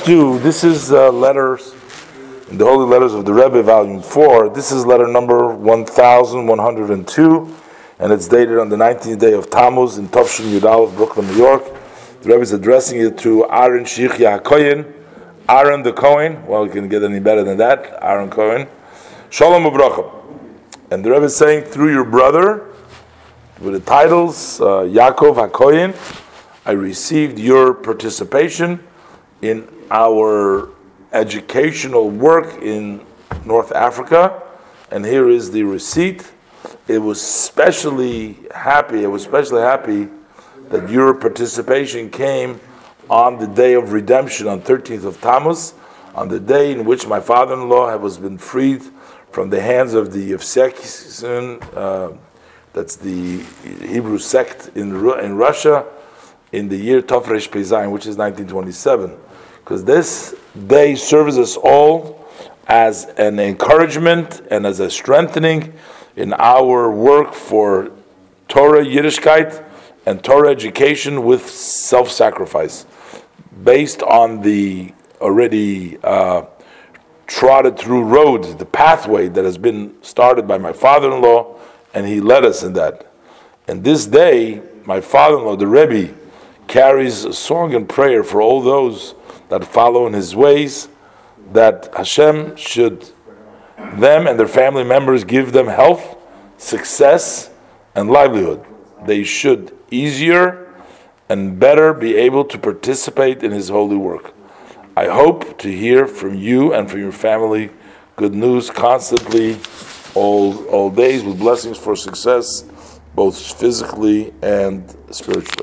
This is letters, in the Holy Letters of the Rebbe, Volume 4. This is letter number 1102, and it's dated on the 19th day of Tammuz in Tovshin Yudal, Brooklyn, New York. The Rebbe is addressing it to Aaron Shichya HaKohen, Aaron the Kohen. Well, you can get any better than that, Aaron Kohen. Shalom Ubracha. And the Rebbe is saying, through your brother, with the titles, Yaakov HaKohen, I received your participation in our educational work in North Africa, and here is the receipt. I was especially happy that your participation came on the day of redemption, on 13th of Tammuz, on the day in which my father-in-law was been freed from the hands of the Yevsekson, that's the Hebrew sect in Russia, in the year Tofresh Peizayin, which is 1927. Because this day serves us all as an encouragement and as a strengthening in our work for Torah Yiddishkeit and Torah education with self-sacrifice, based on the already trodden through road, the pathway that has been started by my father-in-law, and he led us in that. And this day, my father-in-law, the Rebbe, carries a song and prayer for all those that follow in his ways, that Hashem should, them and their family members, give them health, success, and livelihood. They should easier and better be able to participate in his holy work. I hope to hear from you and from your family good news constantly, all days, with blessings for success, both physically and spiritually.